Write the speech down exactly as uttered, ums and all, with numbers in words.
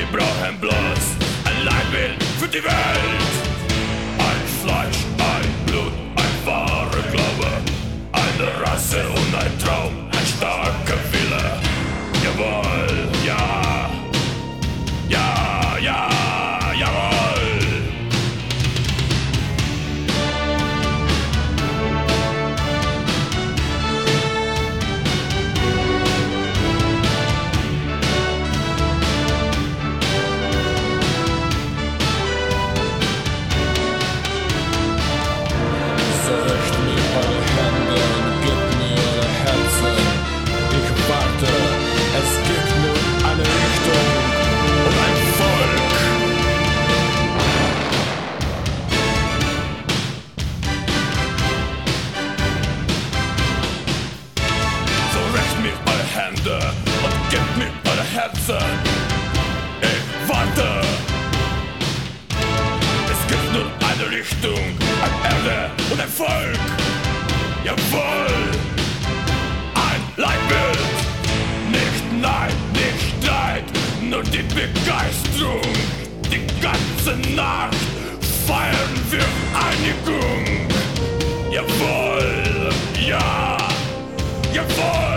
Wir brauchen bloß ein Leitbild für die Welt. Ein Fleisch, ein Blut, ein wahrer Glaube, eine Rasse und ein Traum, ein starker Wille. Jawohl, ja, ja, ja, jawohl. So reicht mir eure Hände und gebt mir eure Herzen. Ich warte, es gibt nur eine Richtung Und ein Volk. So reicht mir eure Hände und gebt mir eure Herzen. Ich warte. Es gibt nur eine Richtung, eine Erde und ein Volk. Jawohl. Ein Leitbild. Nicht Neid, nicht Streit, nur die Begeisterung. Die ganze Nacht feiern wir Einigung. Jawohl, ja, jawohl.